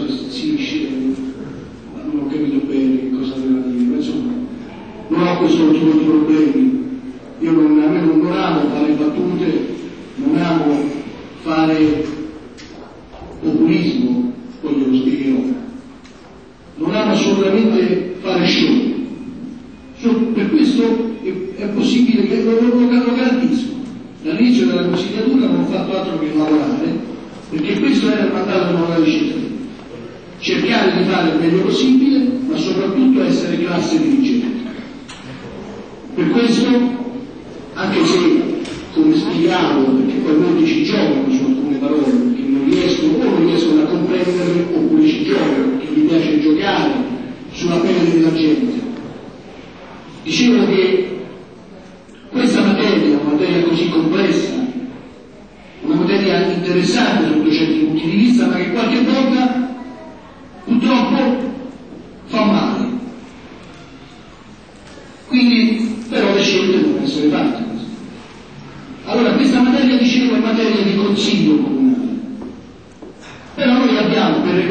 non ho capito bene cosa doveva dire, ma insomma non ho questo tipo di problemi. Io non amo fare battute, non amo fare populismo, poi glielo spiegherò. Non amo assolutamente fare show. Per questo è possibile che lo garantisco. Dall'inizio della consigliatura non ho fatto altro che lavorare, perché questo era il mandato che non avevo scelto. Cercare di fare il meglio possibile, ma soprattutto essere classe dirigente. Per questo, anche se, come spiegavo, perché poi molti ci giocano su alcune parole, che non riescono a comprenderle, oppure ci giocano, perché gli piace giocare sulla pelle della gente. Dicevo che questa materia, una materia così complessa, una materia interessante sotto certi punti di vista, ma che qualche volta purtroppo fa male. Quindi però le scelte devono essere fatte. Allora questa materia, dicevo, è materia di consiglio comunale. Però noi abbiamo per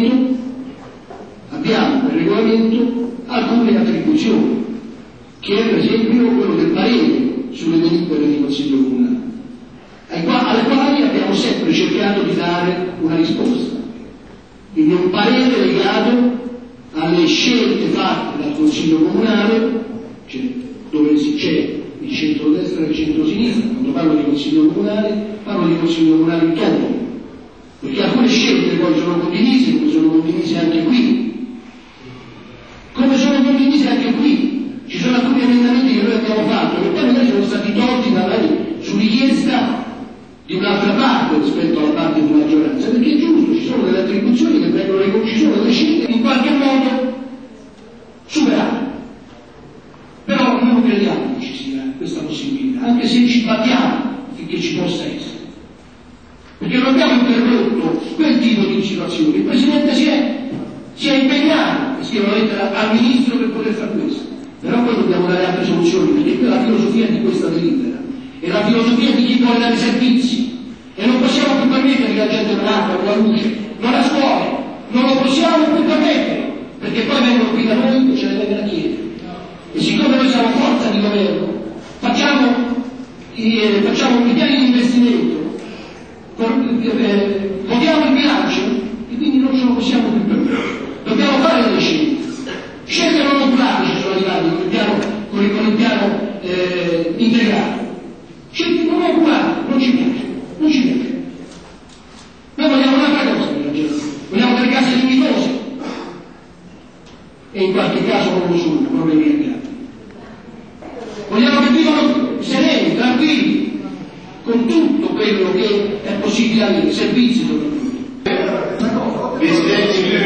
regolamento alcune attribuzioni, che è per esempio quello del parere sulle delibere di consiglio comunale, alle quali abbiamo sempre cercato di dare una risposta. Quindi un parere legato alle scelte fatte dal consiglio comunale, cioè dove c'è il centrodestra e il centrosinistra. Quando parlo di consiglio comunale, parlo di consiglio comunale in toto, perché alcune scelte poi sono condivise, come sono condivise anche qui. Ci sono alcuni emendamenti che noi abbiamo fatto, che poi magari sono stati tolti su richiesta di un'altra parte rispetto alla parte di maggioranza, perché è giusto, ci sono delle attribuzioni che vengono riconosciute, ci sono delle scelte che in qualche modo superate. Però noi non crediamo che ci sia questa possibilità, anche se ci battiamo affinché ci possa essere. Perché non abbiamo interrotto quel tipo di situazioni. Il Presidente si è impegnato, e scrive una lettera al Ministro per poter fare questo. Però poi dobbiamo dare altre soluzioni, perché quella è la filosofia di questa delibera, è la filosofia di chi vuole dare servizi, e non possiamo più permettere che la gente non abbia con la luce, non ha scuole, non lo possiamo più permettere, perché poi vengono qui da noi e ce le vengono a chiedere. E siccome noi siamo forza di governo, facciamo i piani di investimento, votiamo il bilancio, e quindi non ce lo possiamo più permettere. Dobbiamo fare delle scelte non oculate, ci sono arrivati con il piano integrato. Scelte non oculate, non ci piace. Noi vogliamo un'altra cosa per la gente, vogliamo delle case dignitose, e in qualche caso proprio su problemi ambientali. Vogliamo che vivano sereni, tranquilli, con tutto quello che è possibile avere, servizi soprattutto.